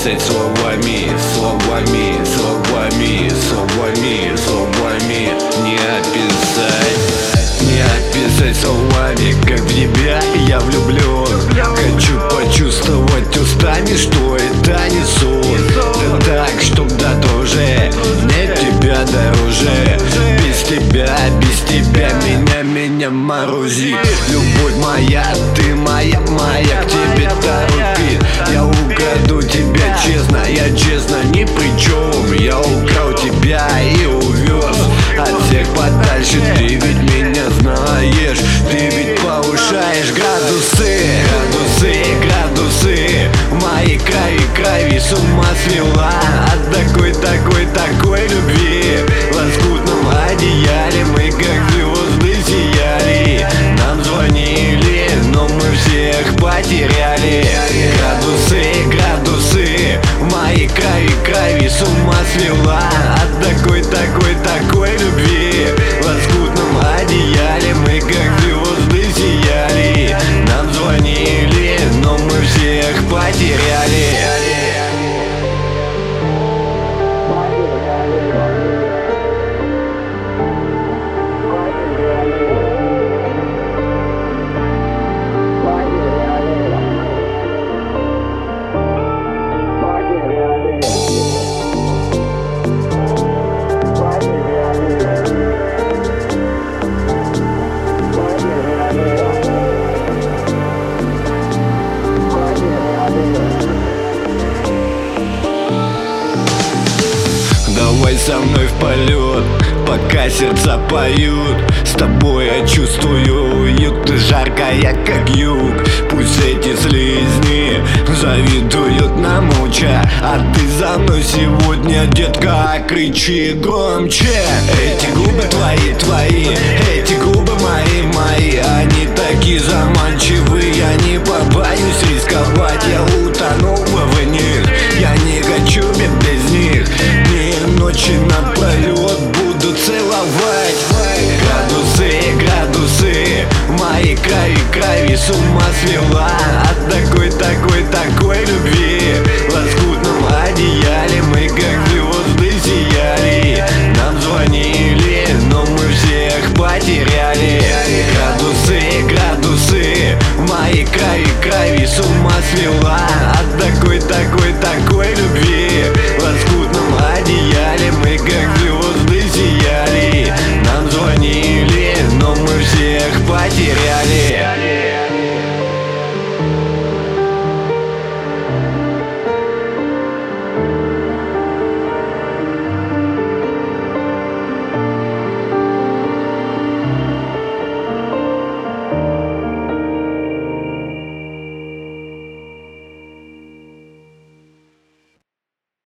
описать словами, словами, словами, словами, словами. Не описать, не описать словами, как в тебя я влюблен. Хочу почувствовать устами, что это не сон. Да так, чтоб да тоже, нет тебя дороже. Без тебя меня морозит. Любовь моя, ты моя, к тебе торопит. Я украду тебя честно, я честно ни при чем. Я украл тебя и увез от всех подальше. Ты ведь меня знаешь, ты ведь повышаешь градусы, градусы. Мои крови с ума свела от такой любви. В лоскутном одеяле мы как звезды сияли. Нам звонили, но мы всех потеряли. Градусы, мои крови с ума свела от такой любви. В лоскутном одеяле мы как звезды сияли. Нам звонили, но мы всех потеряли. Давай со мной в полет, пока сердца поют. С тобой я чувствую уют, ты жаркая, как юг. Пусть эти слизни завидуют нам молча, а ты за мной сегодня, детка, кричи громче. Эти губы твои, эти губы мои. Они такие заманчивые, я не побоюсь рисковать. Я утону в них, я не хочу без них. Ночи напролет буду целовать. Градусы, мои крови с ума свела от такой любви.